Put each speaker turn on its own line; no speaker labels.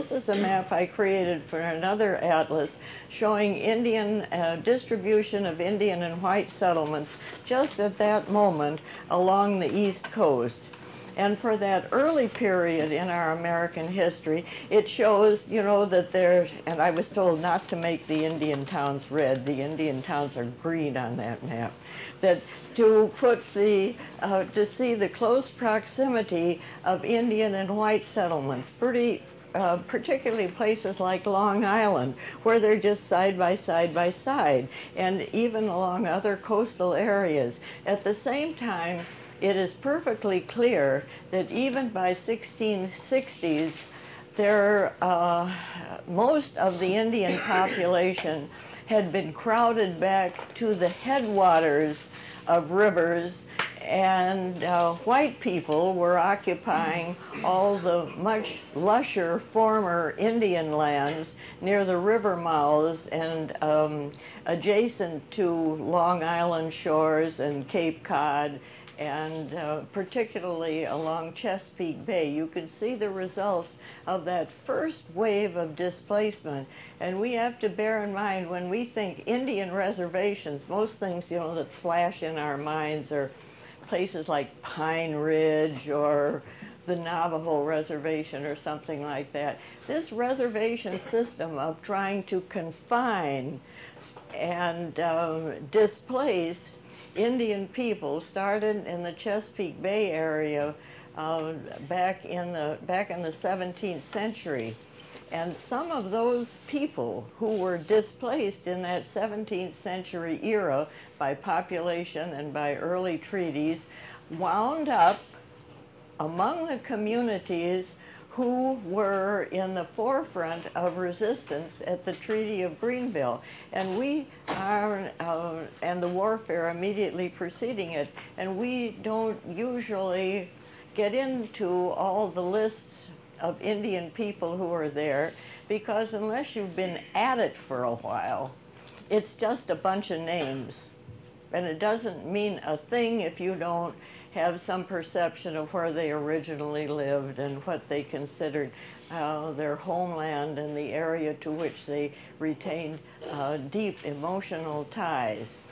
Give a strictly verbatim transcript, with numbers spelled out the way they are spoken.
this is a map I created for another atlas showing Indian uh, distribution of Indian and white settlements just at that moment along the East Coast. And for that early period in our American history, it shows, you know, that there, and I was told not to make the Indian towns red. The Indian towns are green on that map. That to put the, uh, to see the close proximity of Indian and white settlements, pretty, uh, particularly places like Long Island, where they're just side by side by side, and even along other coastal areas. At the same time, it is perfectly clear that even by sixteen sixties, there, uh, most of the Indian population had been crowded back to the headwaters of rivers, and uh, white people were occupying all the much lusher former Indian lands near the river mouths and um, adjacent to Long Island shores and Cape Cod, and uh, particularly along Chesapeake Bay. You can see the results of that first wave of displacement. And we have to bear in mind, when we think Indian reservations, most things, you know, that flash in our minds are places like Pine Ridge or the Navajo Reservation or something like that. This reservation system of trying to confine and um, displace Indian people started in the Chesapeake Bay area uh, back in the back in the seventeenth century, and some of those people who were displaced in that seventeenth century era by population and by early treaties wound up among the communities who were in the forefront of resistance at the Treaty of Greenville. And we are, uh, and the warfare immediately preceding it, and we don't usually get into all the lists of Indian people who are there, because unless you've been at it for a while, it's just a bunch of names. And it doesn't mean a thing if you don't have some perception of where they originally lived and what they considered uh, their homeland and the area to which they retained uh, deep emotional ties.